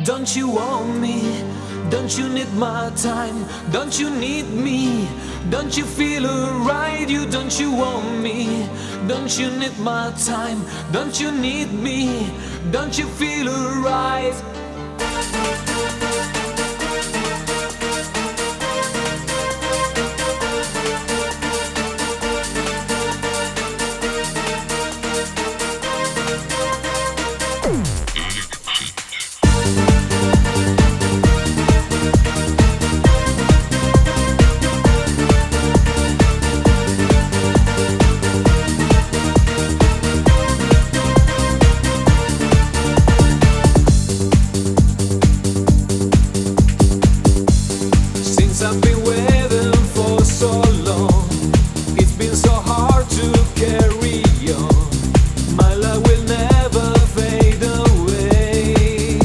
Don't you want me? Don't you need my time? Don't you need me? Don't you feel alright? Don't you want me? Don't you need my time? Don't you need me? Don't you feel alright? I've been waiting for so long. It's been so hard to carry on. My love will never fade away.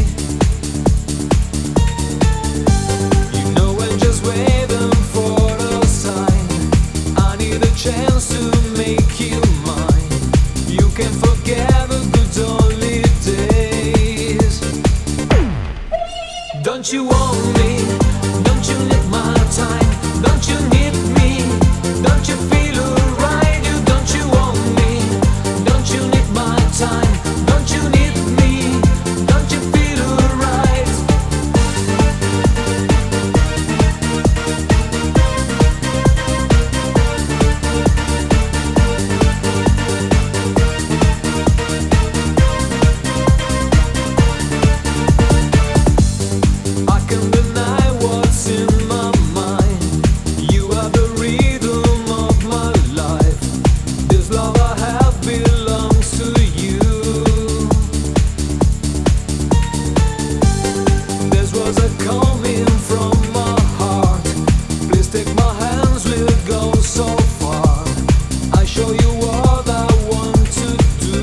You know I'm just waiting for a sign. I need a chance to make you mine. You can forget the good old days. Don't you want me? Don't you need my time? Don't you need me? Don't you feel alright? Don't you want me? Don't you need my time? Don't you need me? Don't you feel alright? I can deny what's in my mind. You are the rhythm of my life. This love I have belongs to you. This was a coming from my heart. Please take my hands, we'll go so far. I show you what I want to do.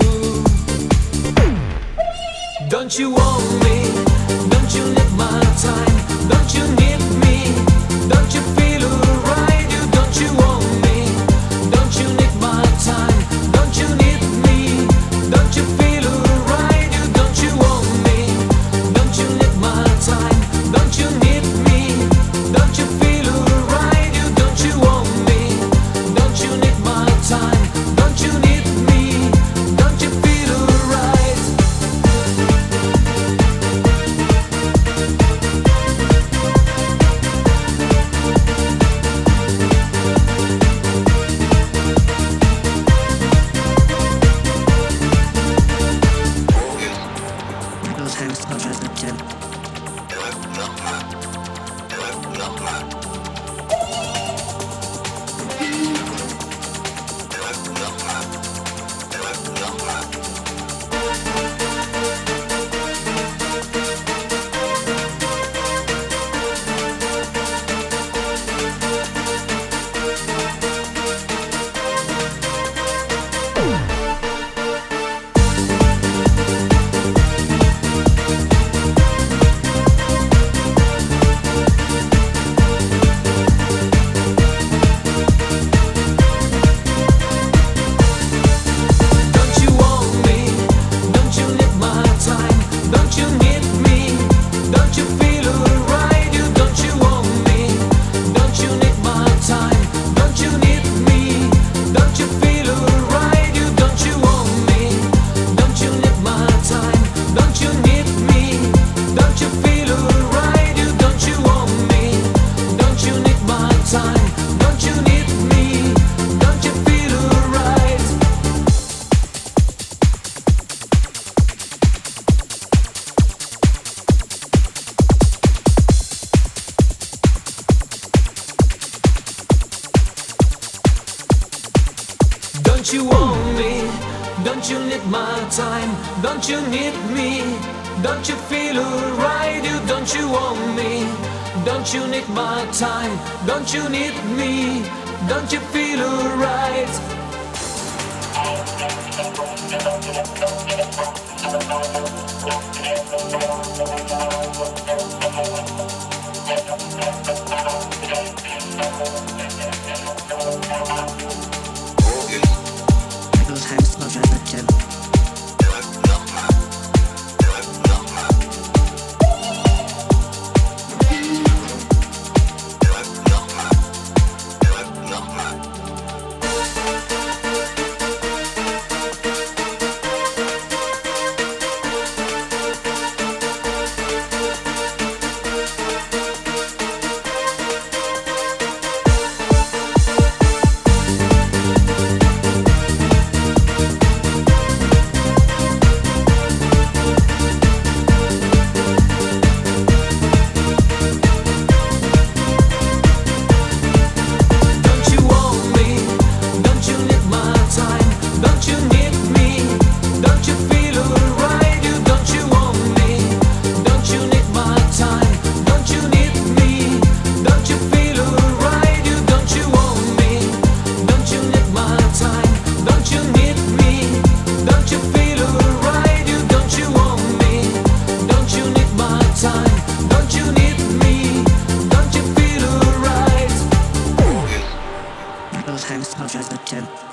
Don't you want me? Don't you need my time? Don't you need me? Don't you feel alright? Don't you want me? Don't you need my time? Don't you need me? Don't you feel alright? Don't you want me? Don't you need my time? Don't you need me? Don't you feel alright? Don't you want me? Don't you need my time? Don't you need me? Don't you feel alright? Those hands touch as the tip. Don't you want me? Don't you need my time? Don't you need me? Don't you feel alright? Don't you want me? Don't you need my time? Don't you need me? Don't you feel alright? Don't you want me? Don't you need my time? Don't you need me? Don't you feel alright? Don't you want me? Don't you need my time? Don't you need me? Don't you feel alright? Don't you want me? Don't you need my time? Don't you need me? Don't you feel alright? Don't you want me? Don't you need my time? Don't you need me? Don't you feel alright? Those hands touch as the tip. times apologize, but